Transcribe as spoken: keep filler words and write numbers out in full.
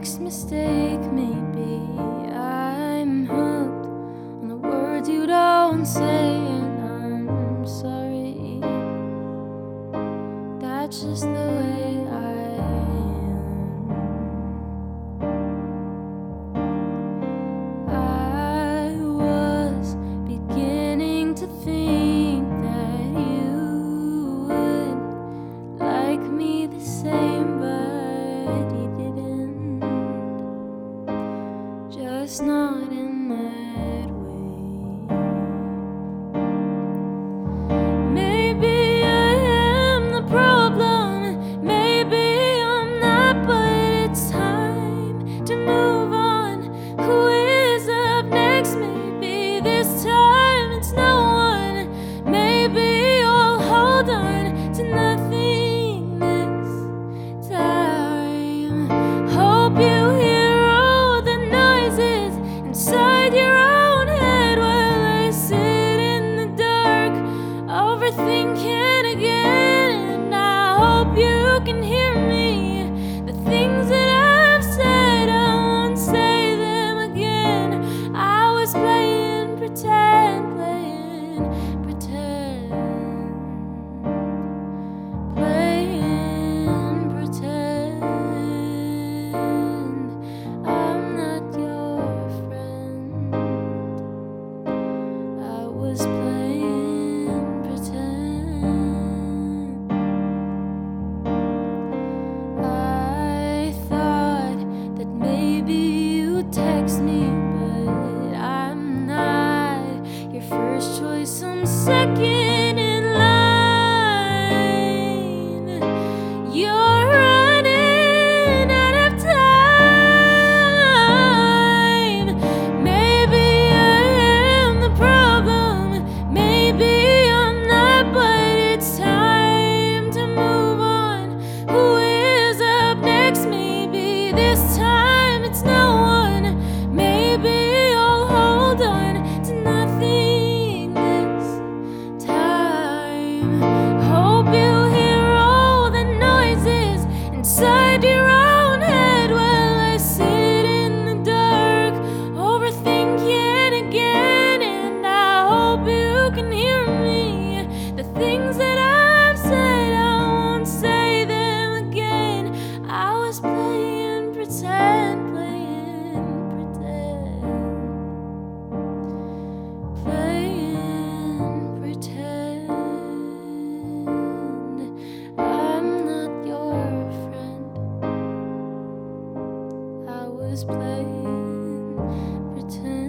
next mistake may be. I'm hooked on the words you don't say, and I'm sorry. That's just the way I am. I was beginning to think that you would like me the same, but you didn't. Just not in that way. Maybe I am the problem, maybe I'm not, but it's time to move on. Who is up next? Maybe this time it's no one. Maybe I'll hold on to nothing this time. Hope you hear all the noises inside your own head while I sit in the dark, overthinking again. And I hope you can hear me. The things that I've said, I won't say them again. I was playing pretend, playing pretend, playing pretend. I'm not your friend. I was playing pretend. I thought that maybe you'd text me, but I'm not your first choice. I'm second in line. You're running out of time. Maybe I am the problem, maybe I'm not, but it's time to move on. Who is up next? Maybe this time it's no one. Maybe I'll hold on to nothing this time. Hope you hear all the noises inside your own head while I sit in the dark, overthinking again. And I hope you can hear me. The things that I've said, I won't say them again. I was playing pretend, playing pretend, playing pretend. I'm not your friend. I was playing pretend.